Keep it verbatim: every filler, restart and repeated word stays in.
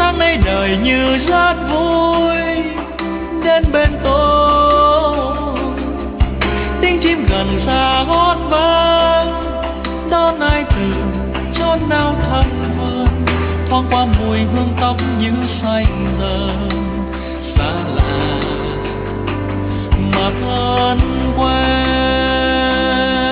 tháng nay đời như rất vui. Đến bên tôi tiếng chim gần xa hót vang, đón ai từ chốn nào thăm vườn, thoáng qua mùi hương tóc như xanh dần xa lạ mà thân quen.